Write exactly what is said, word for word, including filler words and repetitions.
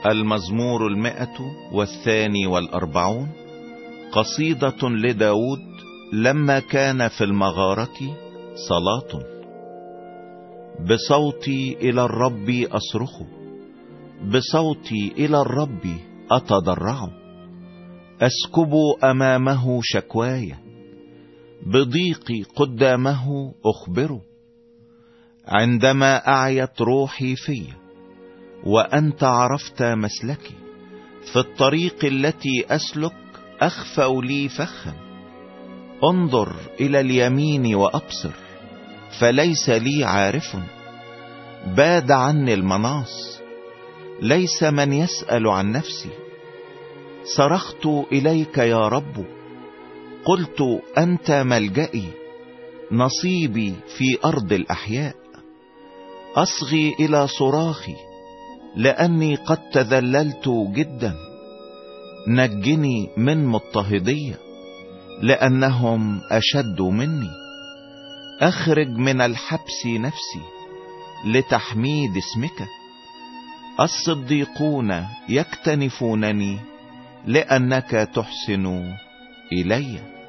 المزمور المئة والثاني والأربعون، قصيدة لداود لما كان في المغارة. صلاة. بصوتي إلى الرب أصرخ، بصوتي إلى الرب أتضرع، أسكب أمامه شكواي، بضيقي قدامه أخبره. عندما أعيت روحي في وأنت عرفت مسلكي، في الطريق التي أسلك أخفأ لي فخا. انظر إلى اليمين وأبصر، فليس لي عارف. باد عني المناص، ليس من يسأل عن نفسي. صرخت إليك يا رب، قلت أنت ملجئي، نصيبي في أرض الأحياء. أصغي إلى صراخي، لأني قد تذللت جدا. نجني من مضطهدية، لأنهم أشد مني. أخرج من الحبس نفسي لتحميد اسمك. الصديقون يكتنفونني، لأنك تحسن إلي.